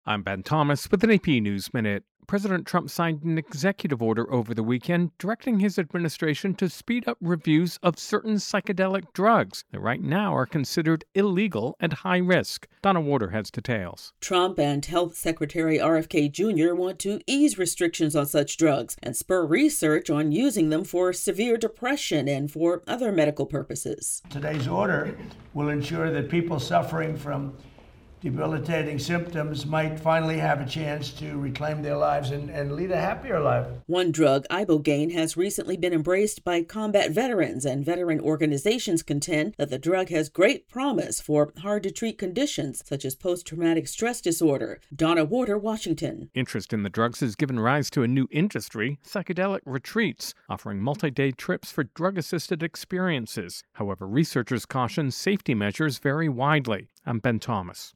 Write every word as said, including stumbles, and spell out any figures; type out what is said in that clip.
I'm Ben Thomas with an A P News Minute. President Trump signed an executive order over the weekend directing his administration to speed up reviews of certain psychedelic drugs that right now are considered illegal and high risk. Donna Warder has details. Trump and Health Secretary R F K Junior want to ease restrictions on such drugs and spur research on using them for severe depression and for other medical purposes. Today's order will ensure that people suffering from debilitating symptoms might finally have a chance to reclaim their lives and, and lead a happier life. One drug, ibogaine, has recently been embraced by combat veterans, and veteran organizations contend that the drug has great promise for hard-to-treat conditions such as post-traumatic stress disorder. Donna Warder, Washington. Interest in the drugs has given rise to a new industry, psychedelic retreats, offering multi-day trips for drug-assisted experiences. However, researchers caution safety measures vary widely. I'm Ben Thomas.